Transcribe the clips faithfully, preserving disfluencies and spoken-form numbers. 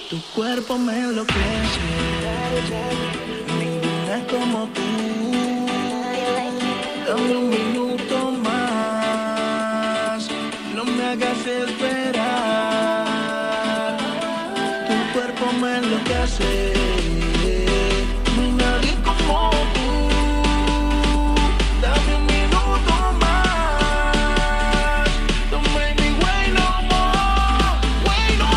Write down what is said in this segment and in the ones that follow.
Tu cuerpo me enloquece, ninguna es como tú. Dame un minuto más, no me hagas esperar. Tu cuerpo me enloquece, no hay nadie como tú. Dame un minuto más, don't make me wait no more, wait no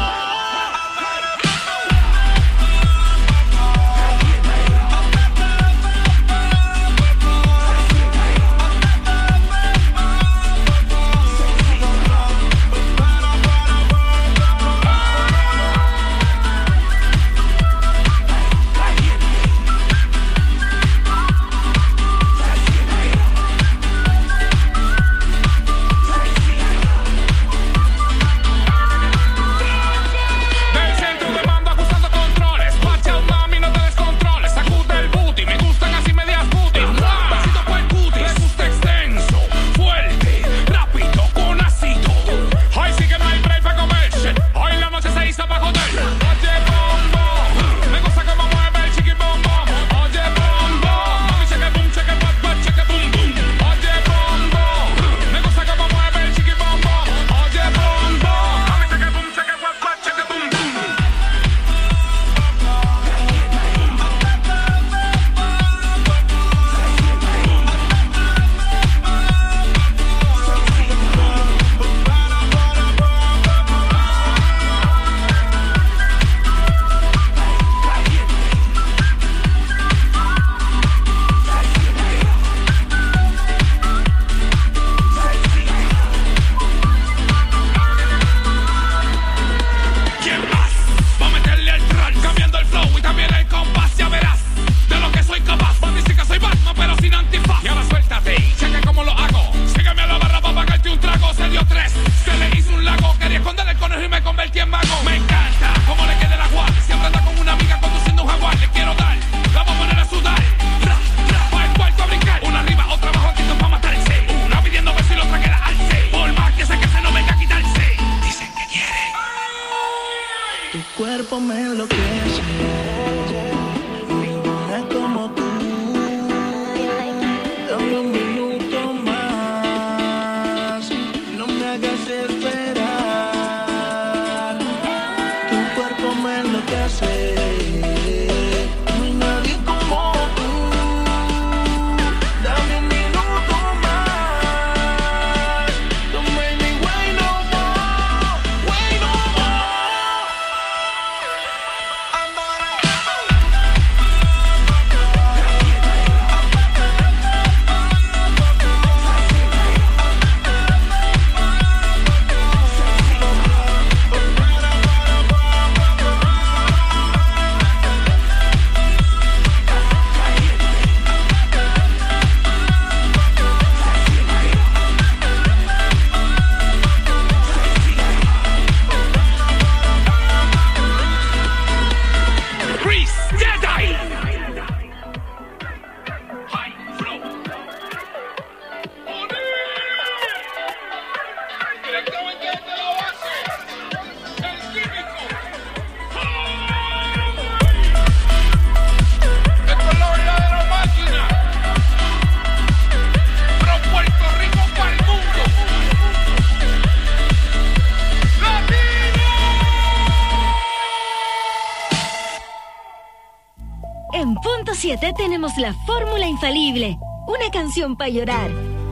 tenemos la fórmula infalible. Una canción para llorar.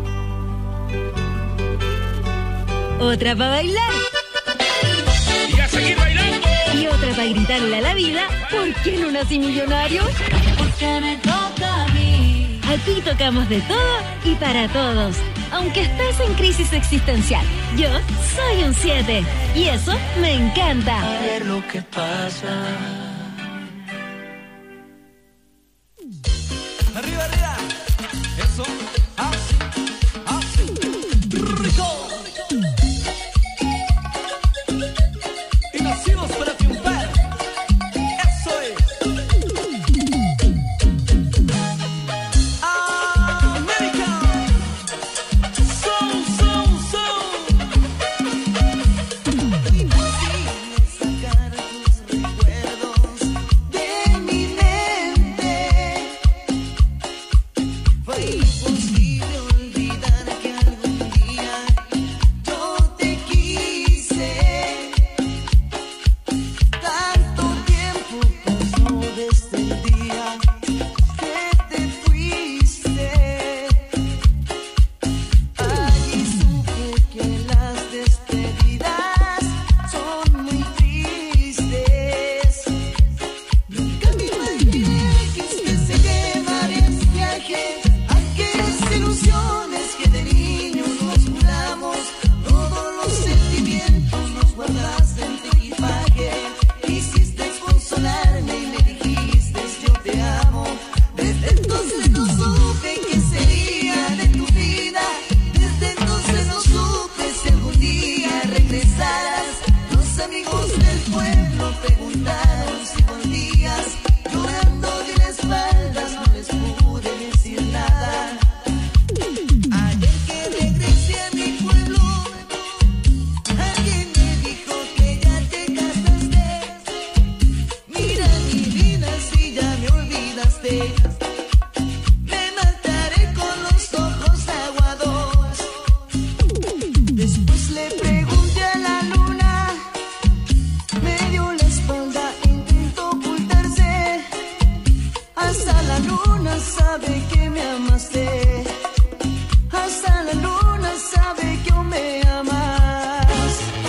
Otra para bailar. Y a seguir bailando. Y otra para gritarle a la vida: ¿por qué no nací millonario? Porque me toca a mí. Aquí tocamos de todo y para todos. Aunque estés en crisis existencial, yo soy un siete. Y eso me encanta. A ver lo que pasa. Arriba, arriba. Eso. Así. Así. Rico. Y nacimos para triunfar. Eso es. América. Son, son, son. Y por fin sacar tus despedidas son muy tristes. Nunca me imaginé que usted se llevaría en viaje aquellas ilusiones que de niños nos juramos. Todos los sentimientos los guardaste en tu equipaje. Quisiste consolarme y me dijiste yo te amo. Desde entonces no supe qué sería de tu vida. Desde entonces no supe si algún día regresarás. Los amigos del pueblo preguntaron si volvías. Llorando de la espalda no les pude decir nada. Ayer que regresé a mi pueblo, alguien me dijo que ya te casaste. Mira mi vida si ya me olvidaste. Me mataré con los ojos aguados. Después le pregunté a la luna, me dio la espalda, intentó ocultarse. Hasta la luna sabe que me amaste. Hasta la luna sabe que aún me amas.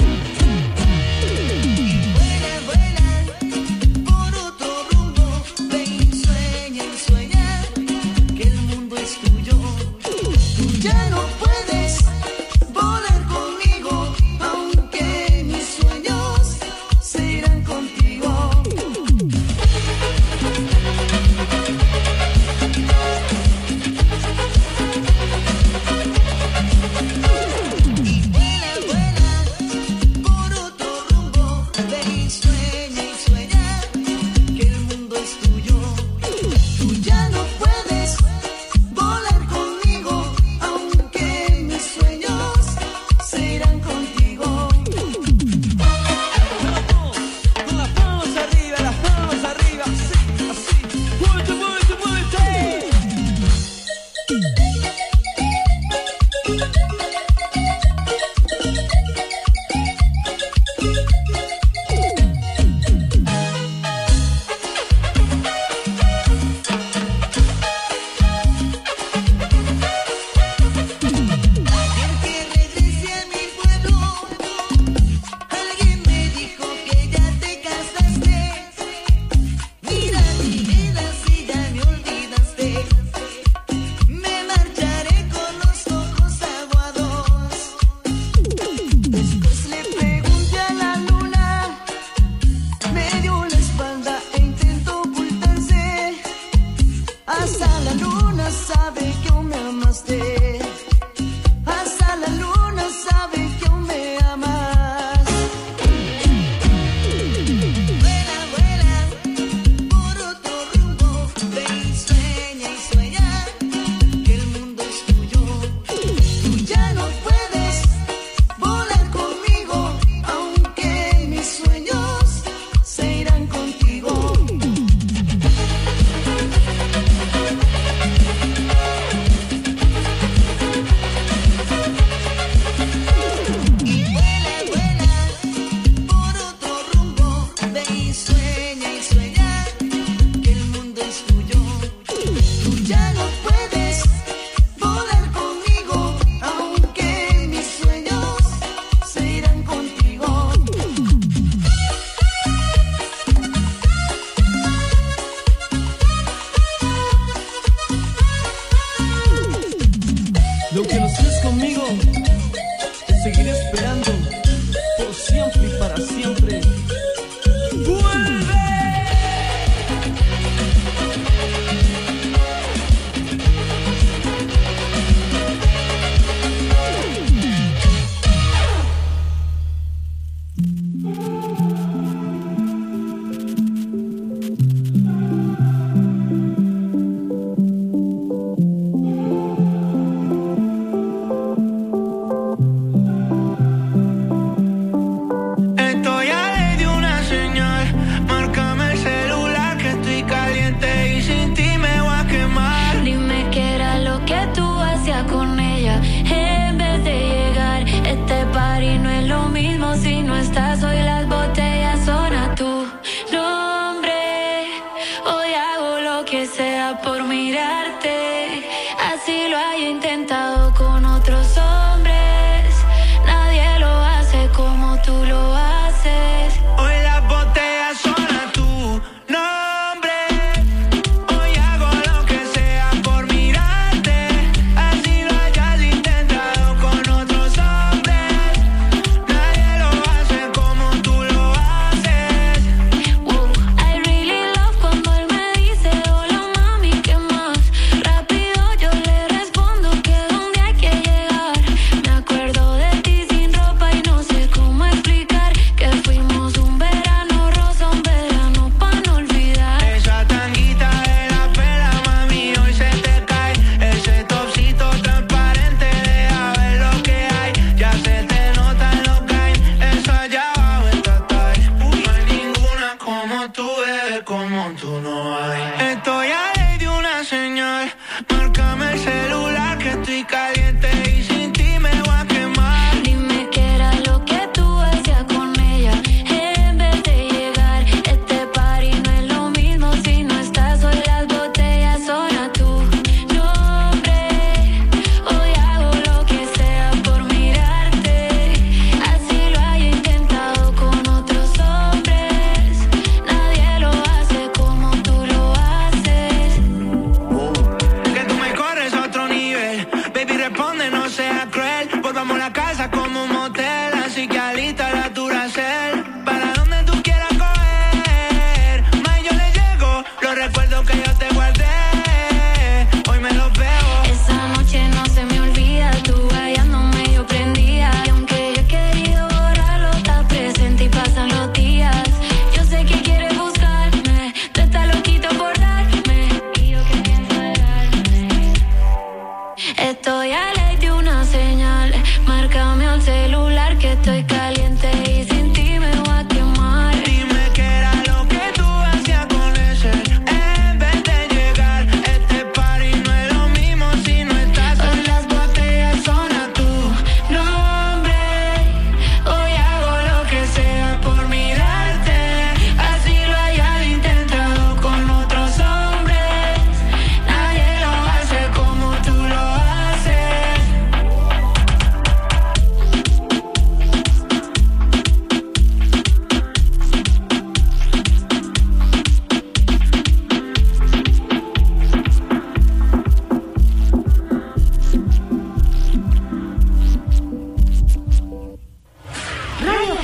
Y vuela, vuela por otro rumbo. Ve y sueña y sueña que el mundo es tuyo. Tú ya no puedes volar conmigo, aunque mis sueños se irán contigo.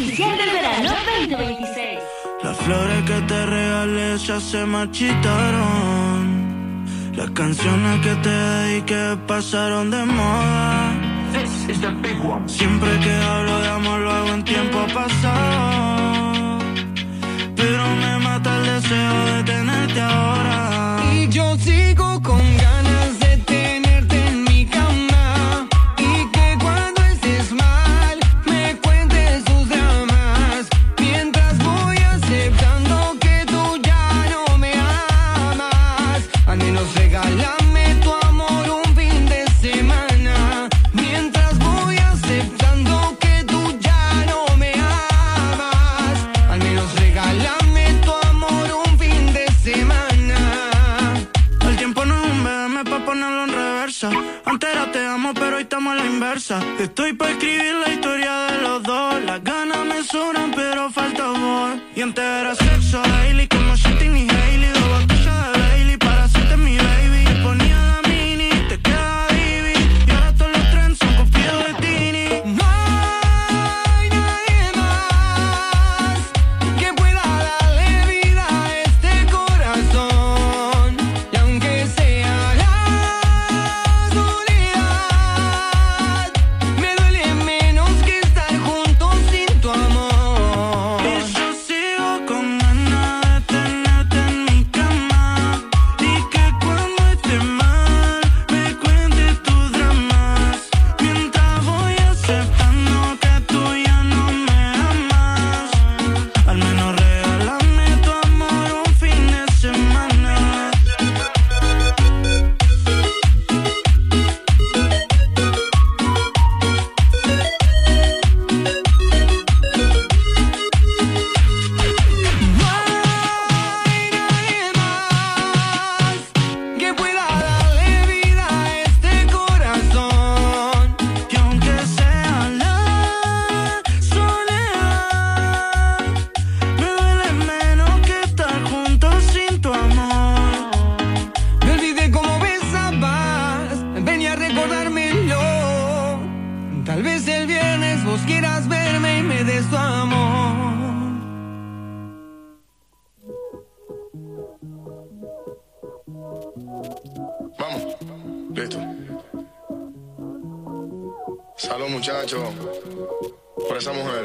oficial del verano veinte veintiséis. Las flores que te regalé ya se marchitaron. Las canciones que te dediqué pasaron de moda. Siempre que hablo de amor lo hago en tiempo pasado, pero me mata el deseo de tenerte ahora. Y yo sigo con ganas de tenerte en mi cama, y que cuando estés mal me cuentes tus dramas, mientras voy aceptando que tú ya no me amas. Al menos regálame tu amor un fin de semana, mientras voy aceptando que tú ya no me amas. Al menos regálame tu amor un fin de semana. El tiempo no es un B M pa' ponerlo en reversa. Antes era te amo, pero hoy estamos a la inversa. Estoy pa' escribir la historia de los dos. Las ganas me sobran, pero falta amor. Y antes era sexo daily, como Shitting y Hailey. Dos botellas de Bailey para hacerte mi baby. Te ponía la mini, te quedaba divi. Y ahora todos los trends son copiados de Tini. No hay nadie más que pueda darle vida a este corazón. Y aunque sea la soledad, me duele menos que estar juntos sin tu amor. Y yo sigo con ganas de tenerte en mi cama, y que cuando esté mal me cuentes tus dramas, mientras voy aceptando que tú ya no me amas. Al menos regálame tu amor un fin de semana. No hay nadie más que pueda darle vida a este corazón. Y aunque sea la soledad, me duele menos que estar juntos sin tu amor. Me olvidé cómo besabas, ven y a recordármelo. Tal vez el viernes vos quieras verme y me des tu amor. Vamos, listo. Salud, muchachos, por esa mujer.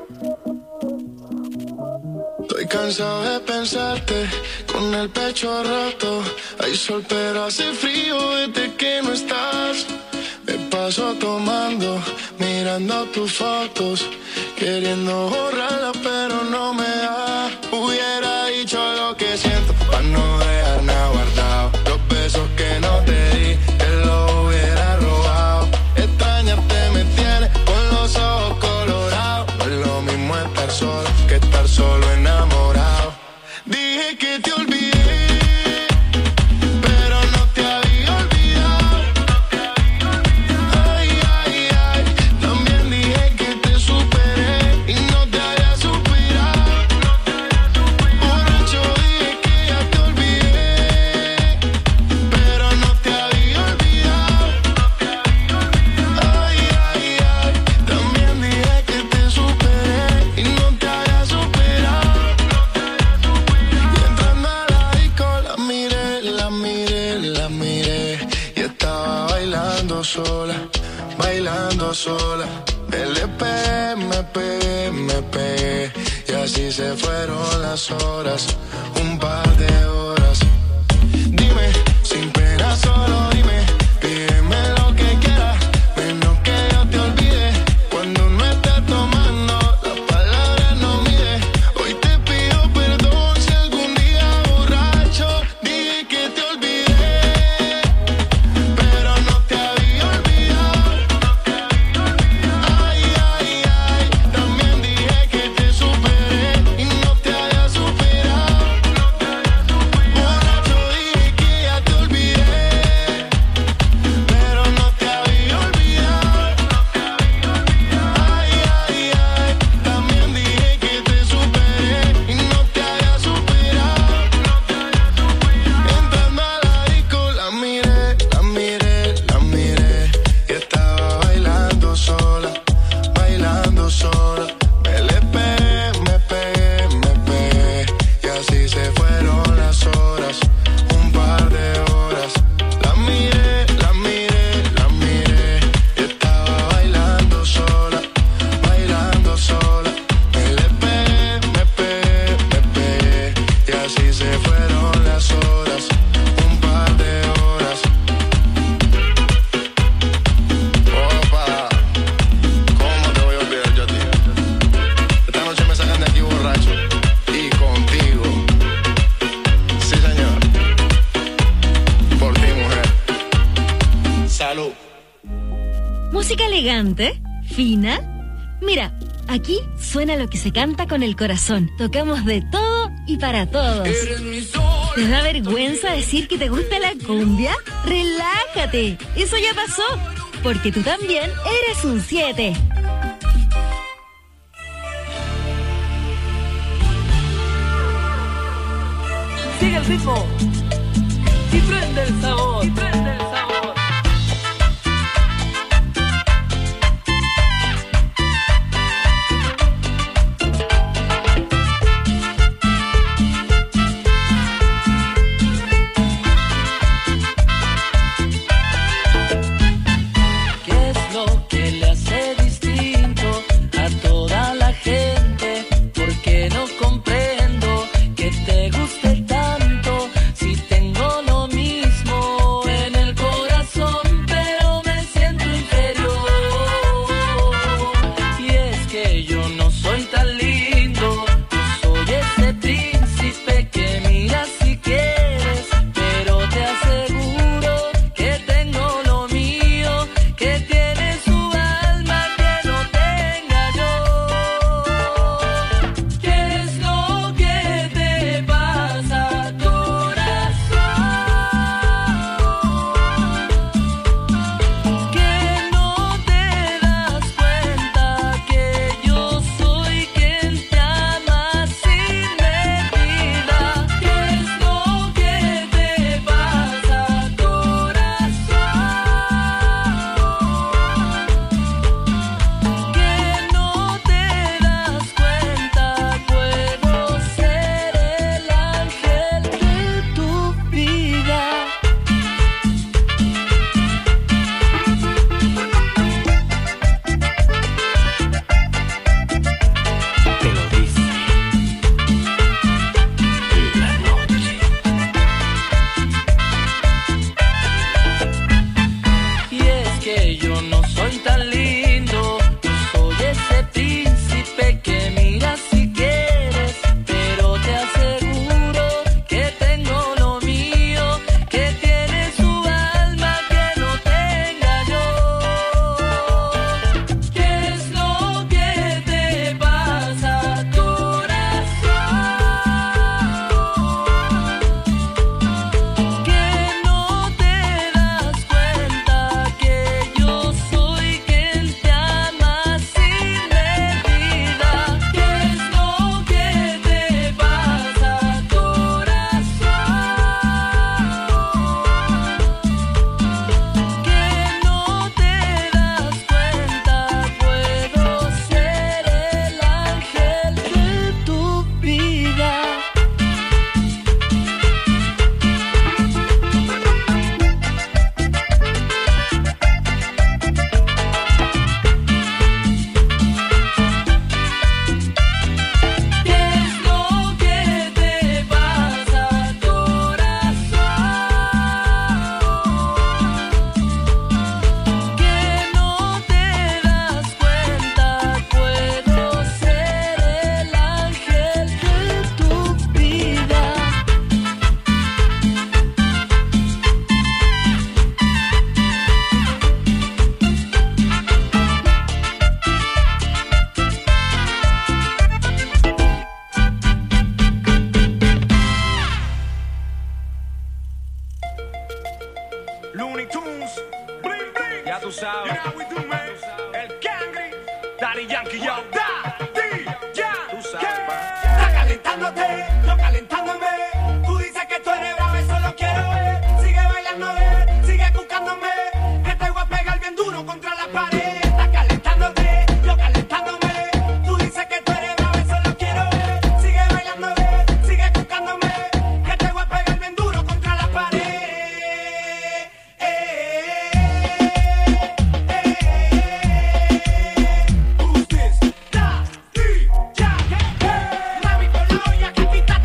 Estoy cansado de pensarte con el pecho roto. Hay sol pero hace frío desde que no estás. Me paso tomando, mirando tus fotos, queriendo borrarlas pero no me da. Hubiera dicho lo que siento para no dejar nada guardado. Los besos que no te di, te los hubiera robado. Extrañarte me tiene con los ojos colorados. No es lo mismo estar solo que estar solo enamorado. Dije que te olvidé, pero no te había olvidado. Ay, ay, ay, también dije que te superé y no te había superado. Borracho dije que ya te olvidé, pero no te había olvidado. Ay, ay, ay, también dije que te superé y no te había superado. Y entrando a la disco la miré, la miré, la miré, y estaba bailando sola, bailando sola. Le pegué, me pegué, me pegué, y así se fueron las horas, un par de horas. Dime, sin pena solo dime, pídeme lo que quieras, menos que yo te olvide. Cuando no estés tomando, las palabras no mide. Hoy te pido perdón si algún día borracho dije que te olvidé, pero no te había olvidado. Ay, ay, ay, también dije que te superé y no te había superado. música elegante, fina. Mira, aquí suena lo que se canta con el corazón. Tocamos de todo y para todos. ¿Te da vergüenza decir que te gusta la cumbia? ¡Relájate! Eso ya pasó, porque tú también eres un siete. Sigue el ritmo y prende el sabor. Y prende el sabor. Mami, por la olla que quita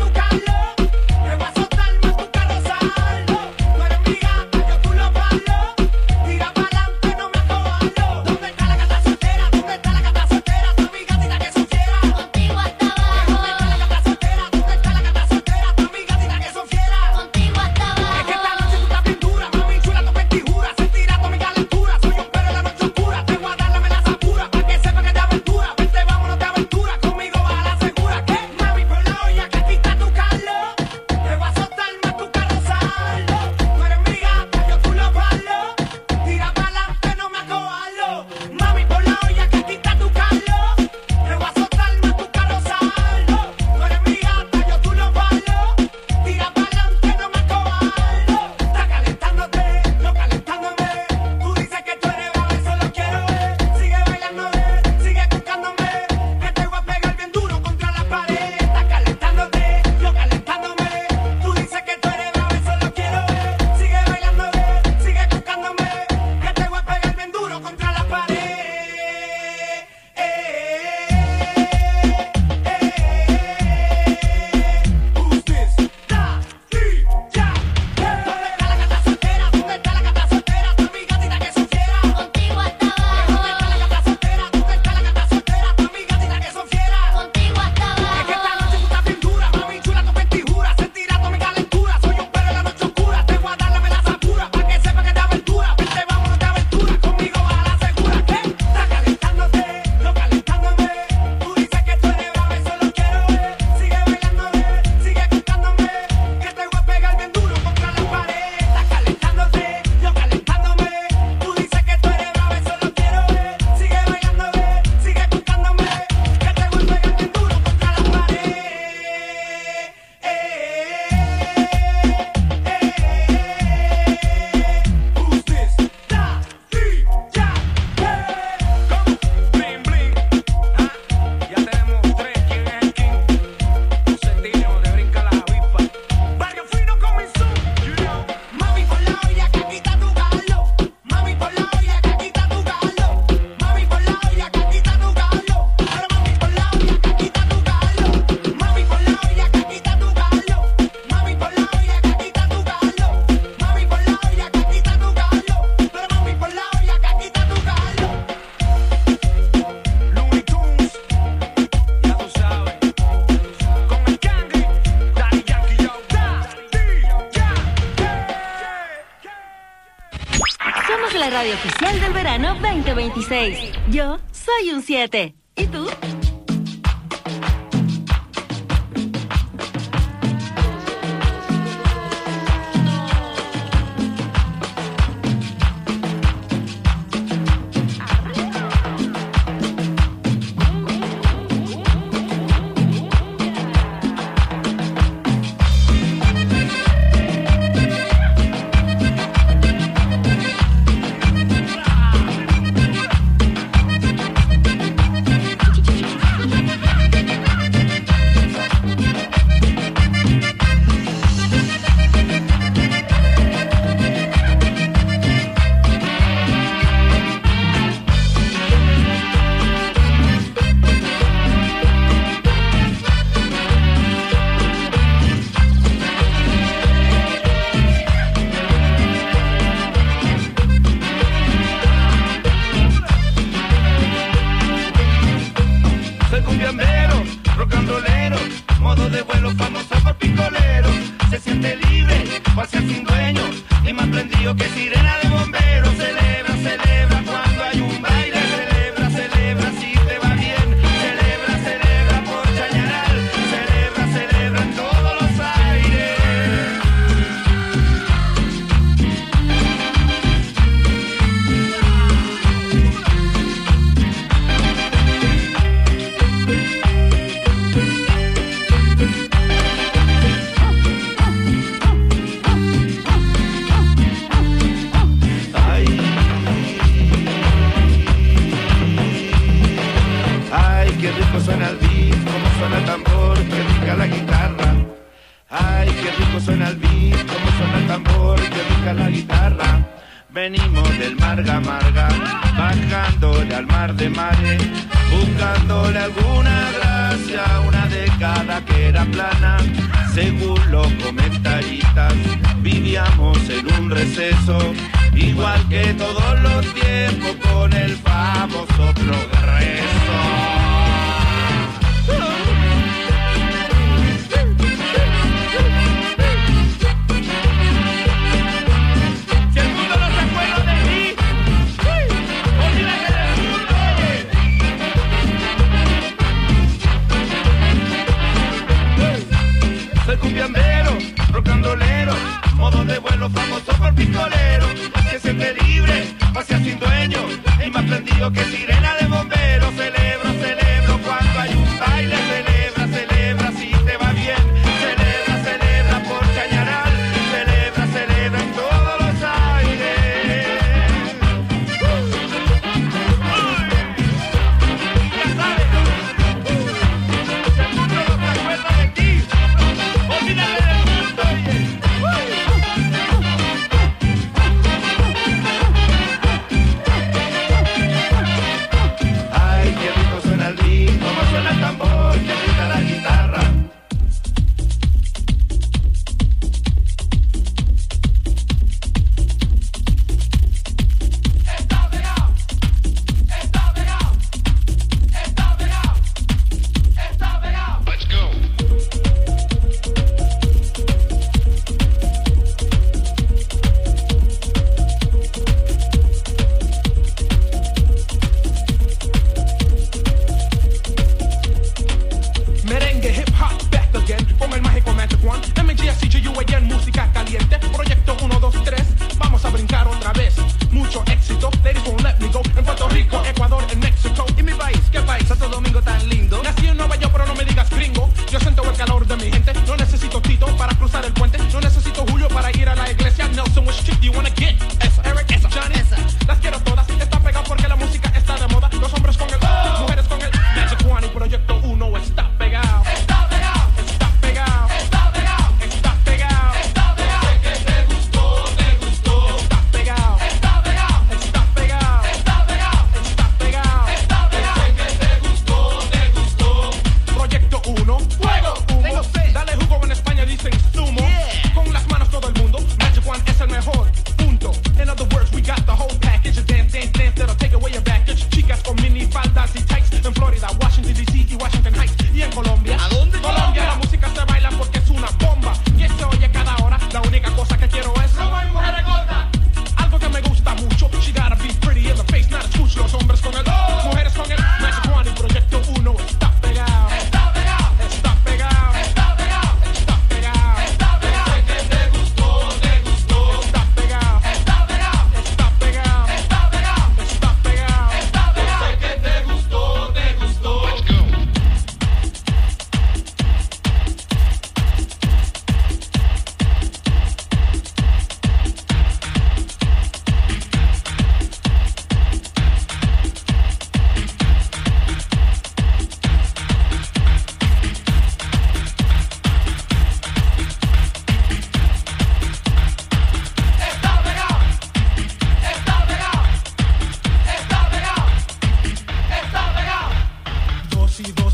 radio oficial del verano veinte veintiséis. Yo soy un siete. ¿Y tú?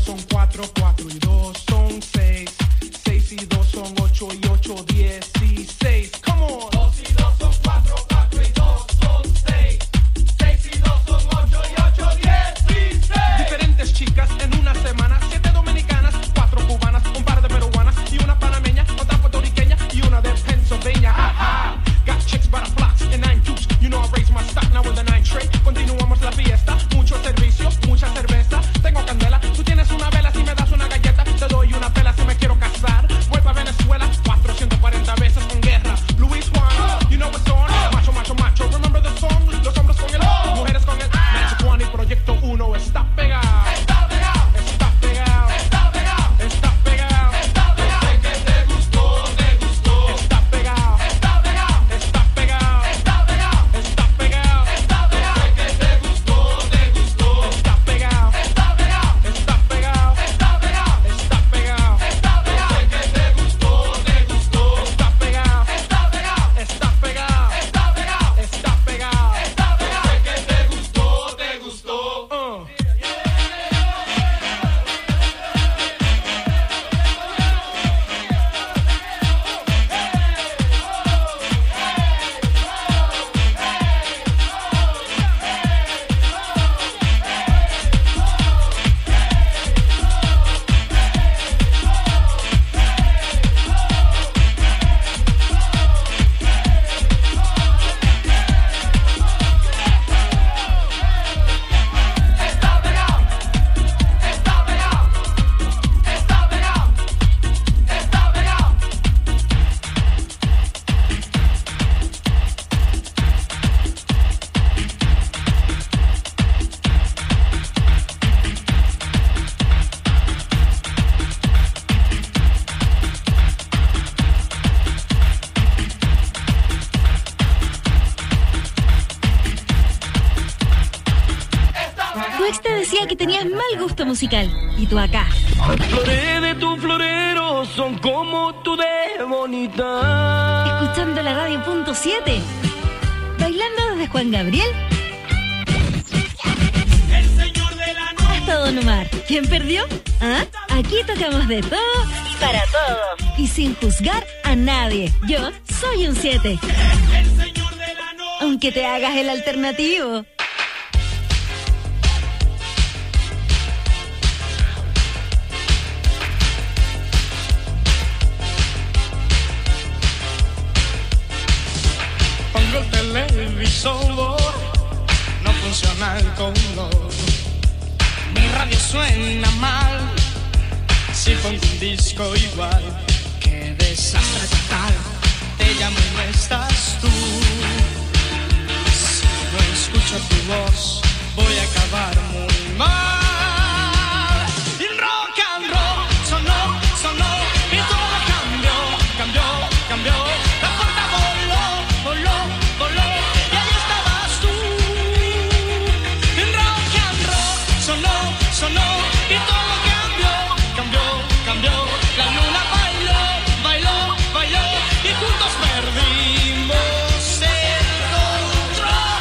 son cuatro, cuatro y dos son seis. Seis y dos son ocho y ocho, dieciséis. Come on. Dos y dos son cuatro, cuatro y dos son seis. Seis y dos son ocho y ocho, dieciséis. Diferentes chicas en una semana, siete dominicanas, cuatro cubanas, un par de peruanas y una panameña, otra puertorriqueña y una de Pennsylvania. Ha, ha. Got chicks by the blocks and nine dukes. You know I raise my stock now with the nine tray. Continuamos la fiesta, mucho servicio, mucha cerveza. Tengo candela, tú tienes una vela, si me das una galleta, te doy una pela si me quiero casar. Vuelvo a Venezuela, cuatrocientos cuarenta veces con guerra. Luis Juan, you know what's on. Macho, macho, macho, remember the song. Los hombres con el, mujeres con el. Magic Juan y Proyecto uno está pegado. Está pegado, está pegado, está pegado, está pegado, está pegado. Desde que te gustó, te gustó. Está pegado, está pegado, está pegado, está pegado, está pegado, está pegado. Desde que te gustó, te gustó. Está pegado, está pegado, está pegado, está pegado, está pegado, está pegado. Desde que te gustó, te gustó. Está pegado, está pegado, está pegado, está pegado, está pegado, está pegado. Desde que te gustó, te gustó. Uh. Tu ex te decía que tenías mal gusto musical. Y tú acá, Las flores de tu florero son como tú de bonita. escuchando la radio punto siete. Bailando desde Juan Gabriel hasta Don Omar. ¿Quién perdió? ¿Ah? Aquí tocamos de todo y para todos. Y sin juzgar a nadie. Yo soy un siete. Aunque te hagas el alternativo. Pongo el televisor, no funciona el color. Mi radio suena mal, si pongo un disco igual. Qué desastre total, te llamo y no estás tú. Si no escucho tu voz, voy a acabar muy mal. Y rock and roll sonó, sonó, y todo cambió, cambió, cambió. La puerta voló, voló, voló, y ahí estabas tú. Y rock and roll sonó, sonó, y todo cambió, cambió, cambió. La luna bailó, bailó, bailó, y juntos perdimos el control.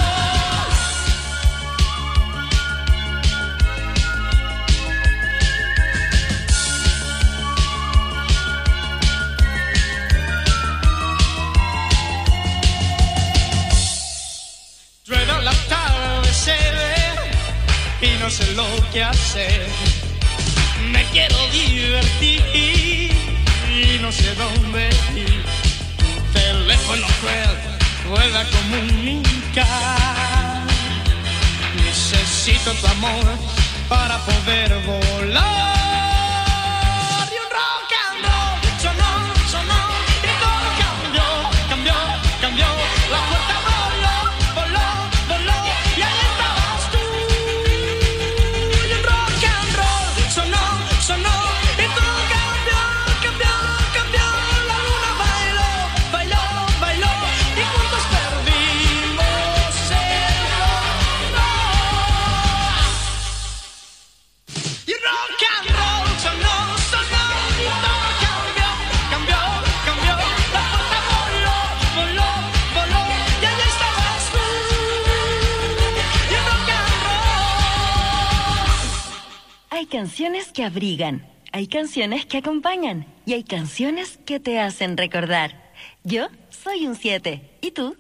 Rueda la tarde, se ve, y no sé lo que hacer. Me quiero divertir y no sé dónde ir. Tu teléfono cruel vuelve a comunicar. Necesito tu amor para poder volar. Y un rock and roll sonó, sonó, y todo cambió, cambió, cambió. La puerta voló, voló, voló, y ahí estabas tú. Y un rock and roll sonó, sonó, y todo cambió, cambió, cambió. La luna bailó, bailó, bailó, y juntos perdimos el control. Y rock and canciones que abrigan, hay canciones que acompañan y hay canciones que te hacen recordar. Yo soy un siete. ¿Y tú?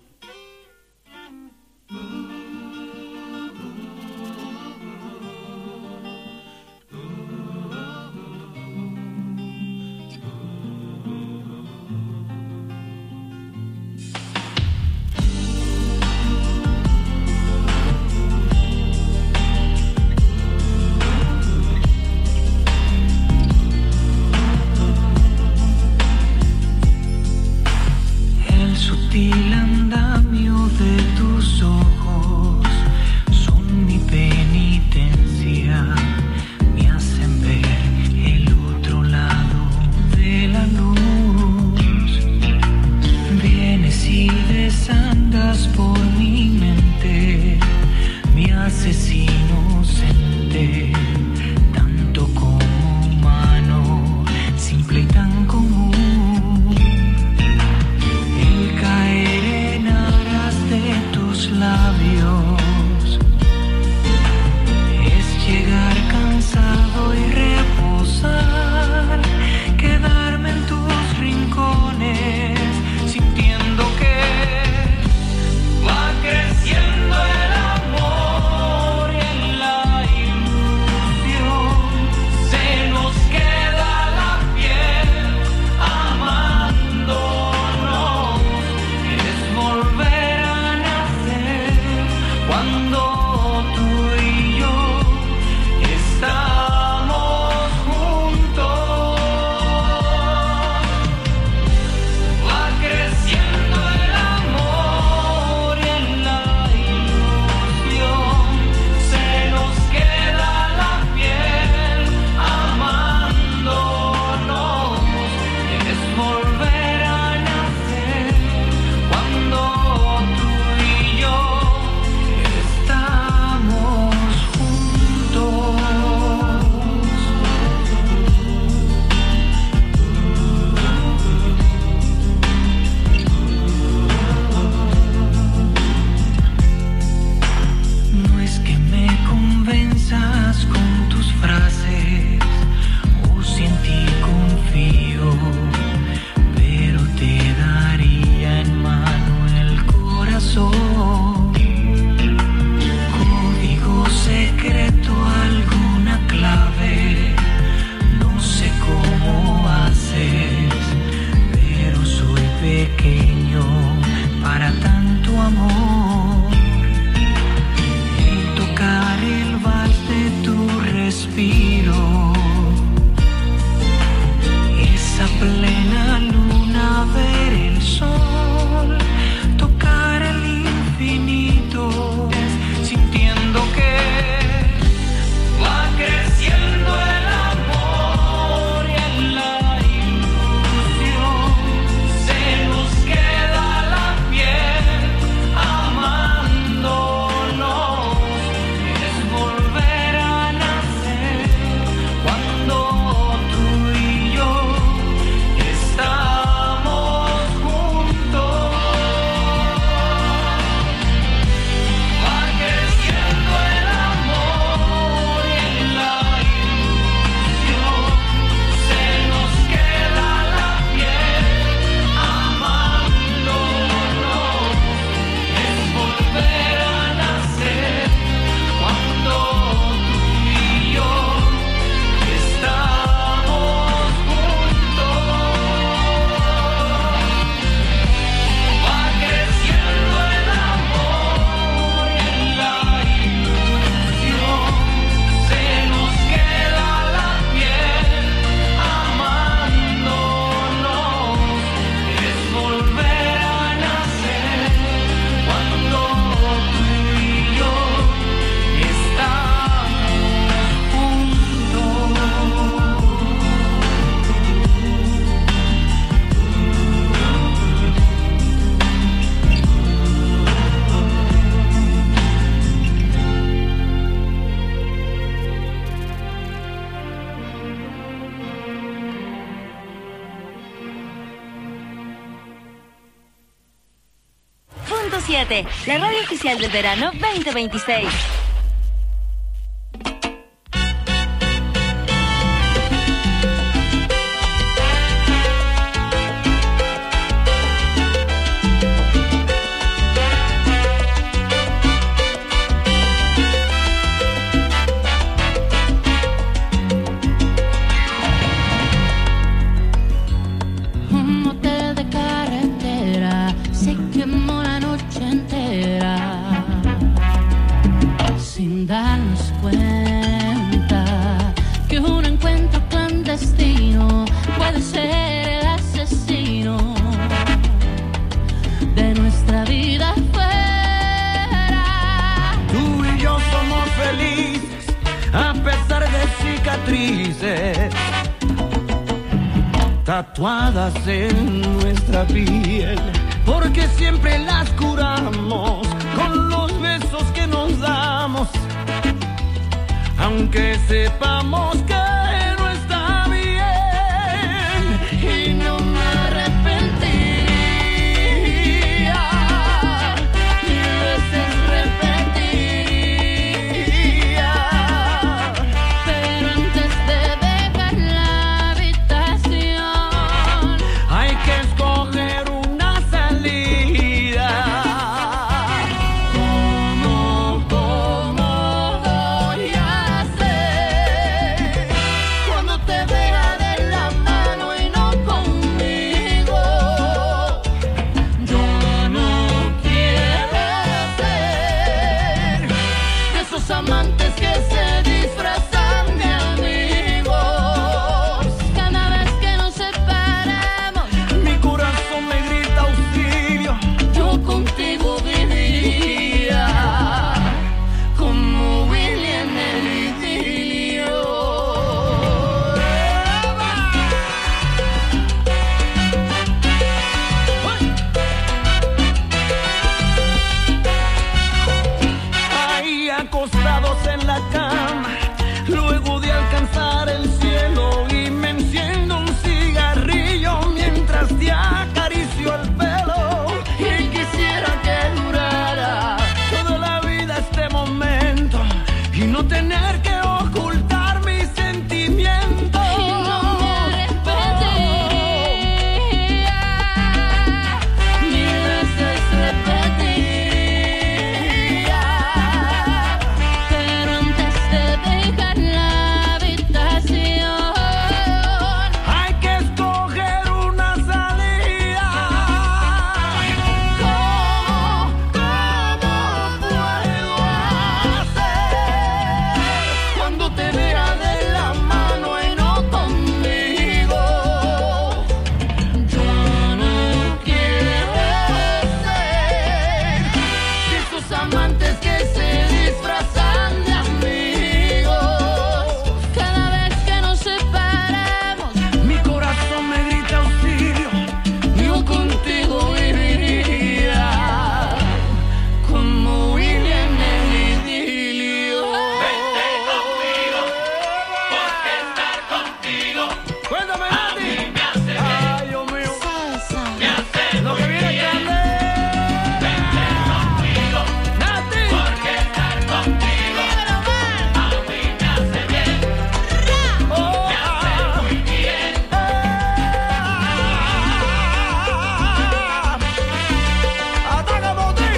El andamio de tus ojos son mi penitencia, me hacen ver el otro lado de la luz. Vienes y desandas por mi mente, me haces inocente, tanto como humano, simple y tan común. Caer en aras de tus labios es llegar cansado y reposar, quedarme en tus rincones sintiendo que va creciendo el amor y en la ilusión se nos queda la piel amando. Volver a nacer cuando tú y yo estamos juntos. Va creciendo el amor y en la ilusión se nos queda la piel amándonos. Es volver a nacer cuando tú y yo estamos juntos. No es que me convenzas con tus frases o si en ti confío, pero te daría en mano el corazón. Código secreto, alguna clave, no sé cómo haces, pero soy pequeño para tanto amor. El tocar el vals de tu respiro, esa plena luna, ver el sol, tocar el infinito, sintiendo que va creciendo el amor y en la ilusión se nos queda la piel amándonos. Es volver a nacer cuando tú y yo estamos juntos. Va creciendo el amor y en la ilusión se nos queda la piel amándonos. Es volver a nacer cuando tú y yo estamos juntos. Va creciendo el amor y en la ilusión se nos queda la piel amándonos. Es volver a nacer cuando tú y yo estamos juntos. Punto siete, la radio oficial del verano veinte veintiséis. destino puede ser el asesino de nuestra vida fuera. Tú y yo somos felices a pesar de cicatrices tatuadas en nuestra piel, porque siempre las curamos con los besos que nos damos, aunque sepamos que no está bien, y no me arrepentiría, mil veces repetiría, Pero antes de dejar la habitación, hay que escoger una salida. ¿Cómo, cómo voy a hacer cuando te vea de la mano y no conmigo? yo no quiero ser De esos amantes que se disfrazan de amigos, cada vez que nos separamos. mi corazón me grita auxilio. Yo contigo viviría como Willy en el idilio. Ahí acostados en la cama, luego de alcanzar el cielo, y me enciendo un cigarrillo mientras te acaricio el pelo. Y quisiera que durara toda la vida este momento y no tener que ocultar mis sentimientos. Y no me arrepentiría, Mil veces repetiría. pero antes de dejar la habitación, Hay que escoger una salida. ¿Cómo, cómo puedo hacer cuando te vea de la mano y no conmigo? yo no quiero ser de esos amantes que se disfrazan de amigos. cada vez que nos separamos. Mi corazón me grita auxilio. Yo contigo viviría como Willy en el idilio. Vente conmigo, porque estar contigo. Cuéntame, Nati. Me hace bien. Ay, Dios mío. Me hace lo que viene grande. Vente conmigo, Nati. Porque estar contigo. A mí me hace bien. Oh, me hace muy bien. ¡Ataca, Motín!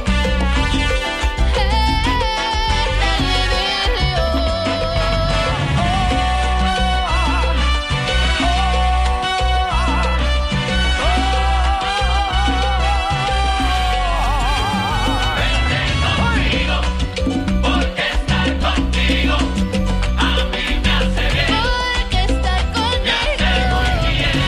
Porque estar contigo a mí me hace bien. Porque estar Me hace muy bien.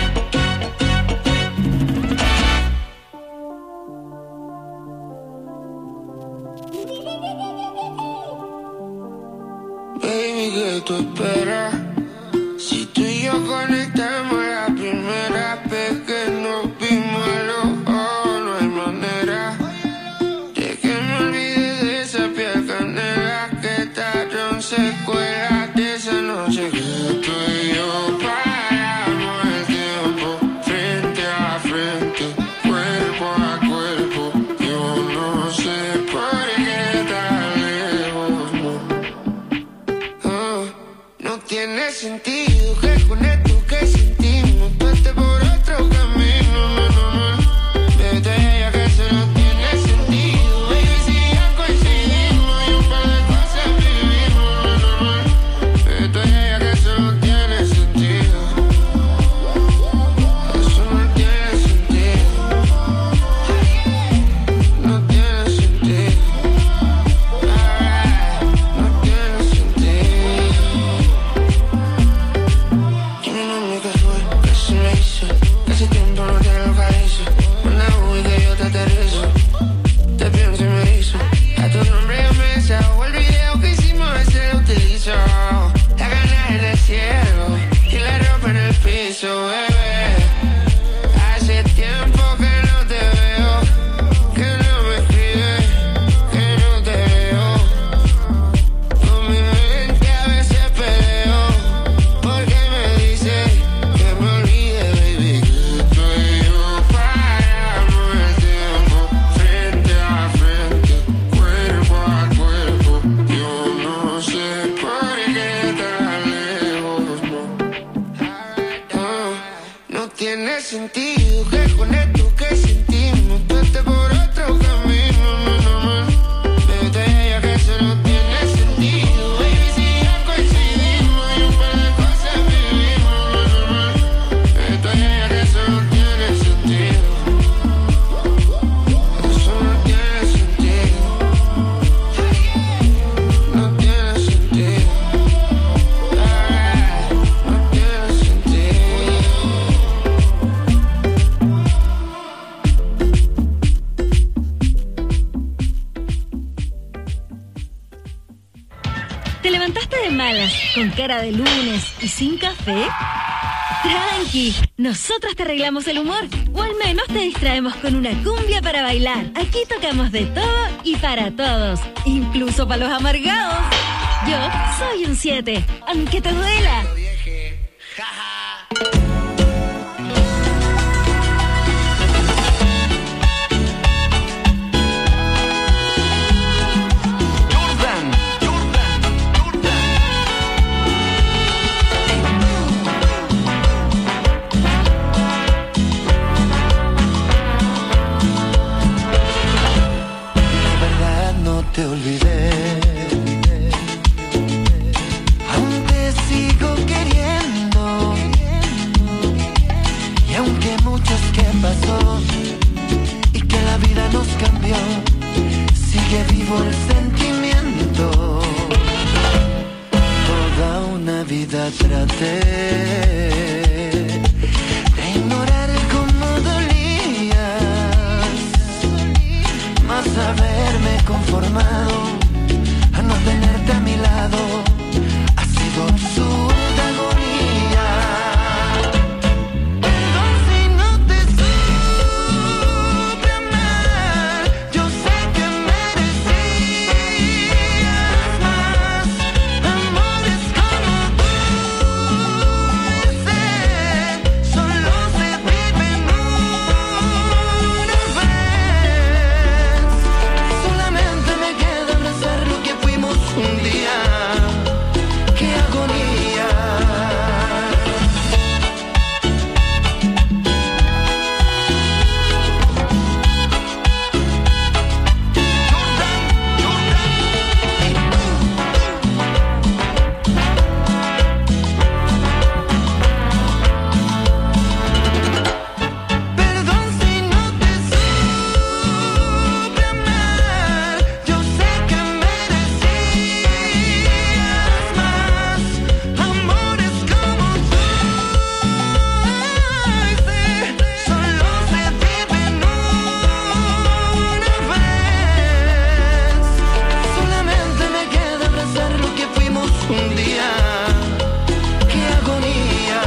Baby, ¿qué tú esperas? Si tú y yo conectamos la primera vez que nos vimos a los ojos, no hay manera de que me olvide de esa piel canela que tallaron secuelas de esa noche que tú y yo paramos el tiempo frente a frente, cuerpo a cuerpo. Yo no sé por qué tan lejos, no. Oh, no tiene sentido que con esto que sentimos tú estés por otro camino, no, no, no. Desde ella que eso no tiene sentido, baby, si ya coincidimos y un par de cosas vivimos, no, no, no. Desde ella que eso no tiene sentido, eso no tiene sentido, no tiene sentido, ah, no tiene sentido. hizo, bebé. Hace tiempo que no te veo, que no me escribes, que no te veo. Con mi mente a veces peleo, porque me dice que me olvide, baby, que tú y yo paramos el tiempo, frente a frente, cuerpo a cuerpo. Yo no sé por qué tan lejos, no. No, no tiene sentido que con esto que sentimos tú estés por otro camino, no, no, no. Desde ella que eso no tiene sentido, baby, si ya coincidimos y un par de cosas vivimos, no, no, no. Desde ella que eso no tiene sentido, eso no tiene sentido, no tiene sentido, ah, no tiene sentido. ¿Te levantaste de malas, con cara de lunes y sin café? Tranqui, nosotras te arreglamos el humor, o al menos te distraemos con una cumbia para bailar. Aquí tocamos de todo y para todos, incluso para los amargados. Yo soy un siete, aunque te duela. La verdad no te olvidé, aún te sigo queriendo, y aunque muchos que pasó y que la vida nos cambió, sigue vivo el sentimiento. Toda una vida traté de ignorar cómo dolías, más haberme conformado a no tenerte a mi lado ha sido absurda agonía. Perdón si no te supe amar, yo sé que merecías más amores como tú. Sé, solo se vive una vez. Solamente me queda abrazar lo que fuimos un día. ¡Qué agonía! Perdón si no te supe amar, yo sé que merecías más amores como tú. Ay, sé, solo se vive una vez. Solamente me queda abrazar lo que fuimos un día. ¡Qué agonía!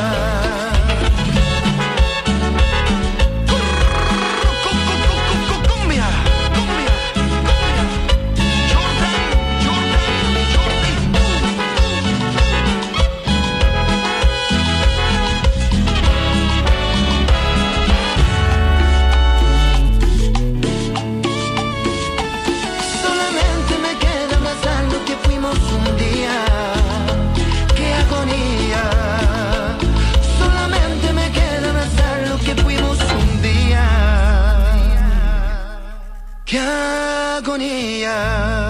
Cumbia, cumbia, Jordan, Jordan, Jordi. Solamente me queda abrazar lo que fuimos un día. ¡Qué agonía! Solamente me queda abrazar lo que fuimos un día. ¡Qué agonía!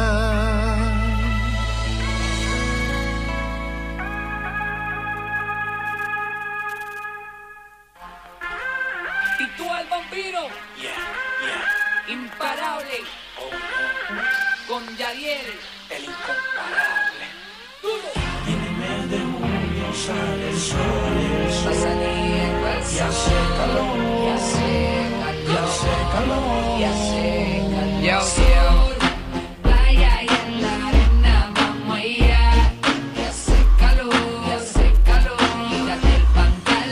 Y tú al vampiro, imparable, con Yadiel, el incomparable. Duro. En el mes de junio sale el sol, el sol. Va a salir, va a Y hace calor, y hace calor, y hace calor. y hace calor. Yo, yo. Playa y en la arena vamos a ir. Y hace calor, y hace calor. Quítate el pantalón.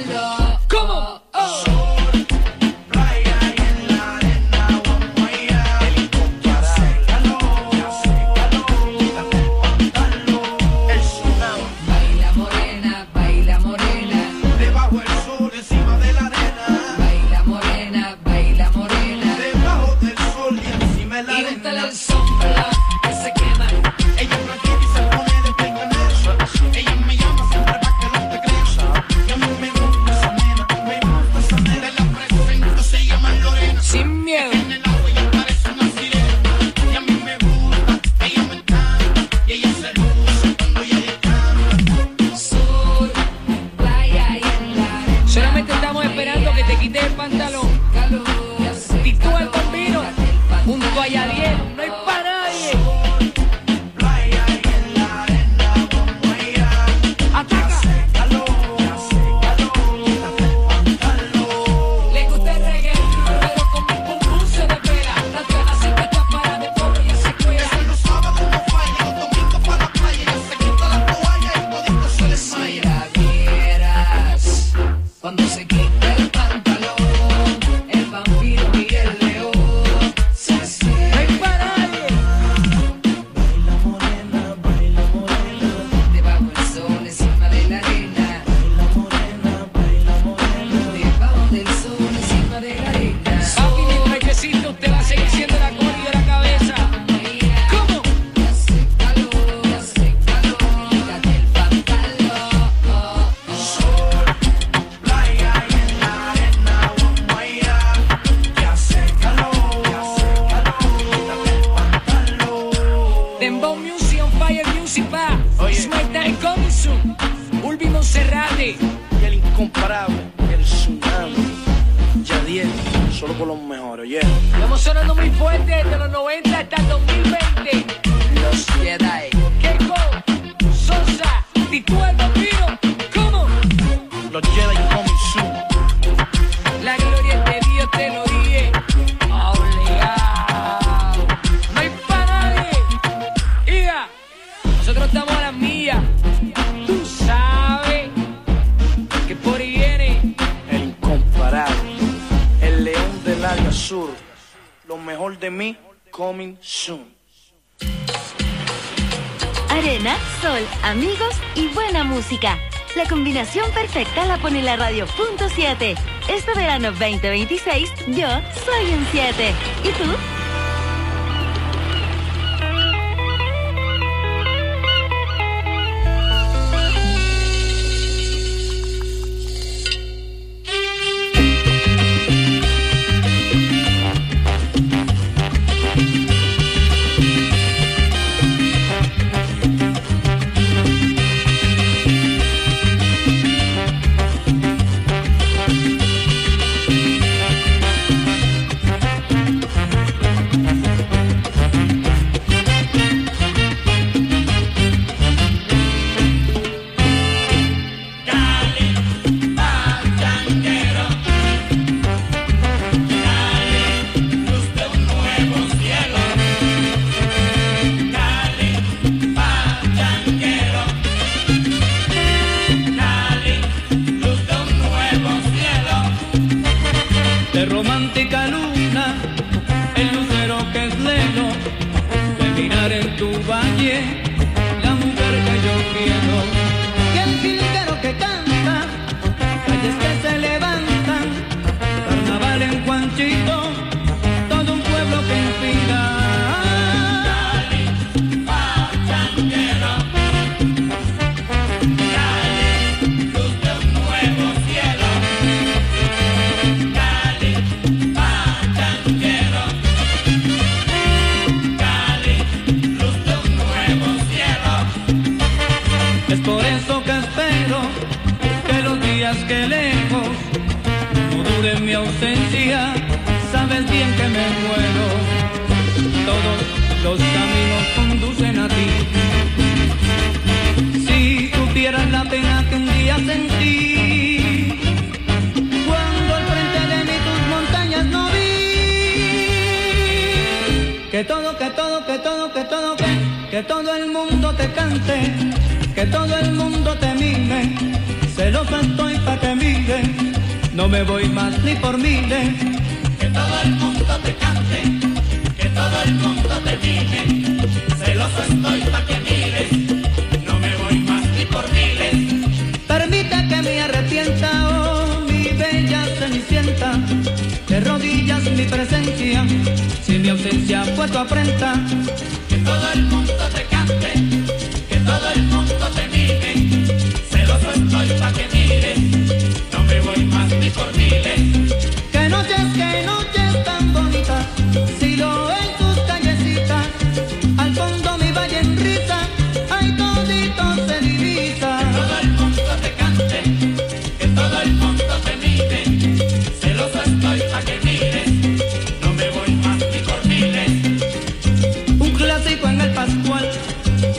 Monserrate. Y el incomparable, el tsunami. Yadiel, solo con los mejores, yeah. Estamos sonando muy fuerte desde los noventa hasta el dos mil veinte. Los Jedi. Keiko, Sosa, Titú el Bambino. ¿Cómo? Los Jedi coming soon. La gloria es de Dios, te lo dije. Obligado. No hay pa' nadie. Iga, nosotros estamos a las millas. Tú sabes que por ahí viene el incomparable, el león del área sur. Lo mejor de mí, coming soon. Arena, sol, amigos y buena música. La combinación perfecta la pone la radio punto siete. Este verano veinte veintiséis, yo soy un siete. ¿Y tú?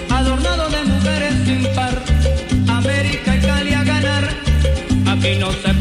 Y no se